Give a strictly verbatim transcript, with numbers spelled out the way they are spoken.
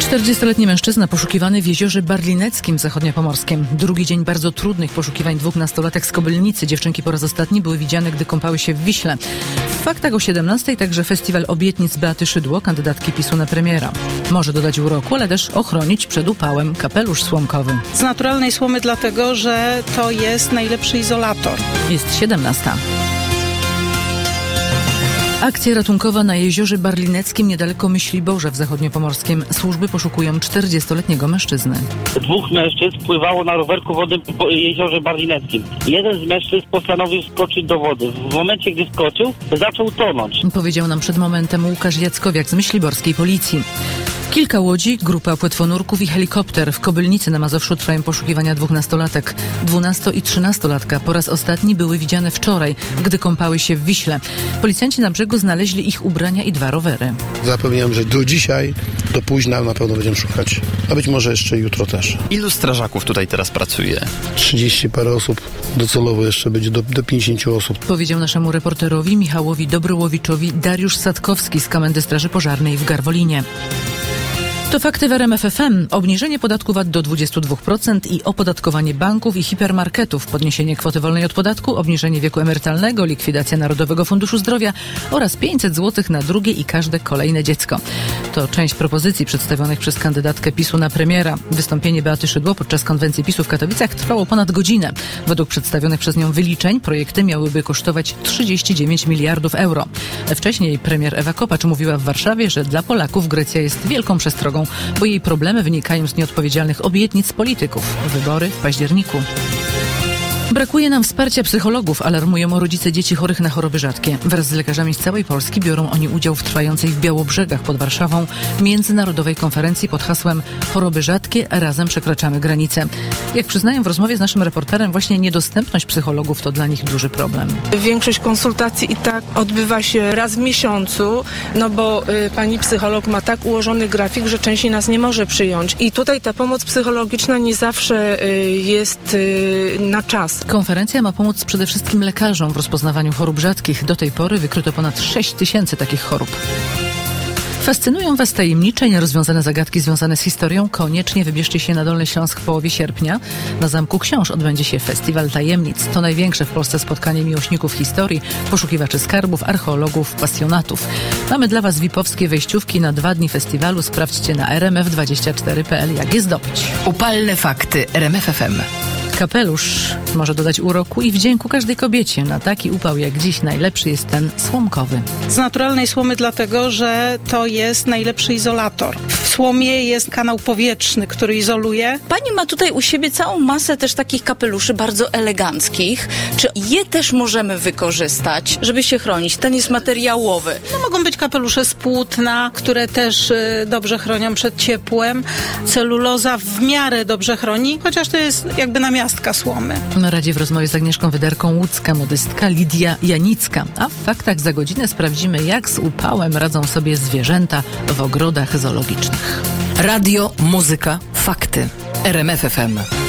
czterdziestoletni mężczyzna poszukiwany w jeziorze Barlineckim w Zachodniopomorskiem. Drugi dzień bardzo trudnych poszukiwań dwóch nastolatek z Kobylnicy. Dziewczynki po raz ostatni były widziane, gdy kąpały się w Wiśle. W faktach o siedemnastej także festiwal obietnic Beaty Szydło, kandydatki PiSu na premiera. Może dodać uroku, ale też ochronić przed upałem kapelusz słomkowy. Z naturalnej słomy dlatego, że to jest najlepszy izolator. Jest siedemnasta. Akcja ratunkowa na jeziorze Barlineckim niedaleko Myśliborza w Zachodniopomorskiem. Służby poszukują czterdziestoletniego mężczyzny. Dwóch mężczyzn pływało na rowerku wodnym po jeziorze Barlineckim. Jeden z mężczyzn postanowił skoczyć do wody. W momencie, gdy skoczył, zaczął tonąć. Powiedział nam przed momentem Łukasz Jackowiak z myśliborskiej policji. Kilka łodzi, grupa płetwonurków i helikopter. W Kobylnicy na Mazowszu trwają poszukiwania dwóch nastolatek. Dwunasto- i trzynastolatka po raz ostatni były widziane wczoraj, gdy kąpały się w Wiśle. Policjanci na brzegu znaleźli ich ubrania i dwa rowery. Zapewniam, że do dzisiaj, do późna na pewno będziemy szukać. A być może jeszcze jutro też. Ilu strażaków tutaj teraz pracuje? trzydzieści parę osób. Docelowo jeszcze będzie do, do pięćdziesięciu osób. Powiedział naszemu reporterowi Michałowi Dobrołowiczowi Dariusz Sadkowski z Komendy Straży Pożarnej w Garwolinie. To fakty w R M F F M. Obniżenie podatku V A T do dwudziestu dwóch procent i opodatkowanie banków i hipermarketów, podniesienie kwoty wolnej od podatku, obniżenie wieku emerytalnego, likwidacja Narodowego Funduszu Zdrowia oraz pięćset złotych na drugie i każde kolejne dziecko. To część propozycji przedstawionych przez kandydatkę PiSu na premiera. Wystąpienie Beaty Szydło podczas konwencji PiSu w Katowicach trwało ponad godzinę. Według przedstawionych przez nią wyliczeń projekty miałyby kosztować trzydzieści dziewięć miliardów euro. Wcześniej premier Ewa Kopacz mówiła w Warszawie, że dla Polaków Grecja jest wielką przestrogą, bo jej problemy wynikają z nieodpowiedzialnych obietnic polityków. Wybory w październiku. Brakuje nam wsparcia psychologów, alarmują rodzice dzieci chorych na choroby rzadkie. Wraz z lekarzami z całej Polski biorą oni udział w trwającej w Białobrzegach pod Warszawą międzynarodowej konferencji pod hasłem Choroby rzadkie, razem przekraczamy granice. Jak przyznają w rozmowie z naszym reporterem, właśnie niedostępność psychologów to dla nich duży problem. Większość konsultacji i tak odbywa się raz w miesiącu, no bo y, pani psycholog ma tak ułożony grafik, że częściej nas nie może przyjąć. I tutaj ta pomoc psychologiczna nie zawsze y, jest y, na czas. Konferencja ma pomóc przede wszystkim lekarzom w rozpoznawaniu chorób rzadkich. Do tej pory wykryto ponad sześć tysięcy takich chorób. Fascynują Was tajemnicze i nierozwiązane zagadki związane z historią? Koniecznie wybierzcie się na Dolny Śląsk w połowie sierpnia. Na Zamku Książ odbędzie się Festiwal Tajemnic. To największe w Polsce spotkanie miłośników historii, poszukiwaczy skarbów, archeologów, pasjonatów. Mamy dla Was V I P-owskie wejściówki na dwa dni festiwalu. Sprawdźcie na r m f dwadzieścia cztery kropka p l, jak je zdobyć. Upalne fakty R M F F M. Kapelusz może dodać uroku i wdzięku każdej kobiecie. Na taki upał jak dziś najlepszy jest ten słomkowy. Z naturalnej słomy dlatego, że to jest najlepszy izolator. W słomie jest kanał powietrzny, który izoluje. Pani ma tutaj u siebie całą masę też takich kapeluszy bardzo eleganckich. Czy je też możemy wykorzystać, żeby się chronić? Ten jest materiałowy. No, mogą być kapelusze z płótna, które też y, dobrze chronią przed ciepłem. Celuloza w miarę dobrze chroni, chociaż to jest jakby namiastka słomy. Na radzie w rozmowie z Agnieszką Wyderką łódzka modystka Lidia Janicka. A w faktach za godzinę sprawdzimy, jak z upałem radzą sobie zwierzęta w ogrodach zoologicznych. Radio, muzyka, fakty. R M F F M.